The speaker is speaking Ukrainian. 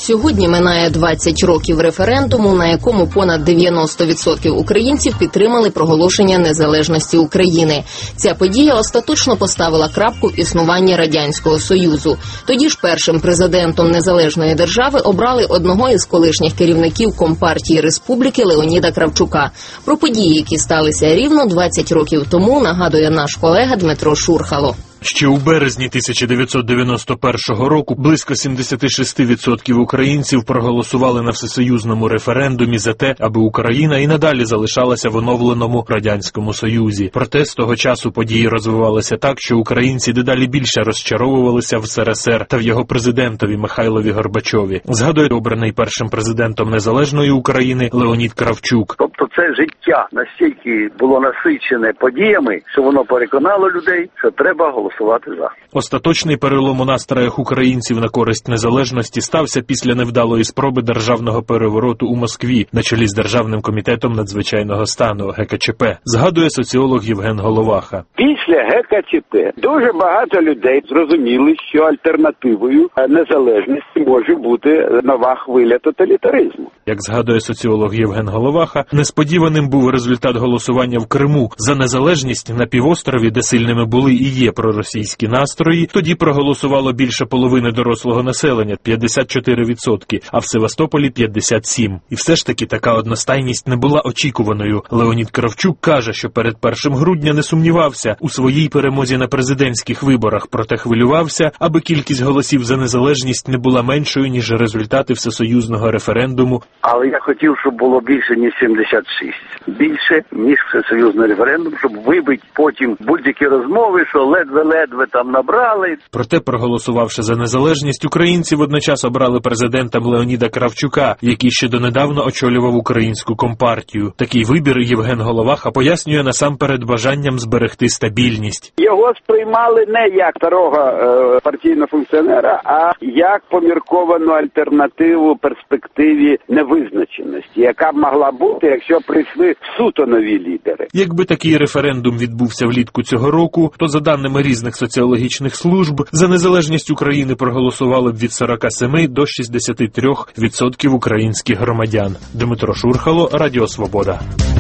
Сьогодні минає 20 років референдуму, на якому понад 90% українців підтримали проголошення незалежності України. Ця подія остаточно поставила крапку в існуванні Радянського Союзу. Тоді ж першим президентом незалежної держави обрали одного із колишніх керівників Компартії Республіки Леоніда Кравчука. Про події, які сталися рівно 20 років тому, нагадує наш колега Дмитро Шурхало. Ще у березні 1991 року близько 76% українців проголосували на всесоюзному референдумі за те, аби Україна і надалі залишалася в оновленому Радянському Союзі. Проте з того часу події розвивалися так, що українці дедалі більше розчаровувалися в СРСР та в його президентові Михайлові Горбачові. Згадує обраний першим президентом незалежної України Леонід Кравчук. Тобто це життя настільки було насичене подіями, що воно переконало людей, що треба голосувати за. Остаточний перелом у настроях українців на користь незалежності стався після невдалої спроби державного перевороту у Москві на чолі з Державним комітетом надзвичайного стану ГКЧП, згадує соціолог Євген Головаха. Після ГКЧП дуже багато людей зрозуміли, що альтернативою незалежності може бути нова хвиля тоталітаризму. Як згадує соціолог Євген Головаха, несподіваним був результат голосування в Криму за незалежність на півострові, де сильними були і є проросійські настрої. Тоді проголосувало більше половини дорослого населення – 54%, а в Севастополі – 57%. І все ж таки така одностайність не була очікуваною. Леонід Кравчук каже, що перед 1 грудня не сумнівався у своїй перемозі на президентських виборах, проте хвилювався, аби кількість голосів за незалежність не була меншою, ніж результати всесоюзного референдуму. Але я хотів, щоб було більше, ніж 76. Більше, ніж всесоюзний референдум, щоб вибити потім будь-які розмови, що ледве-ледве там набрали. Проте, проголосувавши за незалежність, українці водночас обрали президентом Леоніда Кравчука, який ще донедавна очолював українську компартію. Такий вибір Євген Головаха пояснює насамперед бажанням зберегти стабільність. Його сприймали не як старого партійного функціонера, а як помірковану альтернативу перспективі невизначеності, яка б могла бути, якщо прийшли суто нові лідери. Якби такий референдум відбувся влітку цього року, то за даними різних соціологічних служб, за незалежність України проголосували б від 47 до 63% українських громадян. Дмитро Шурхало, Радіо Свобода.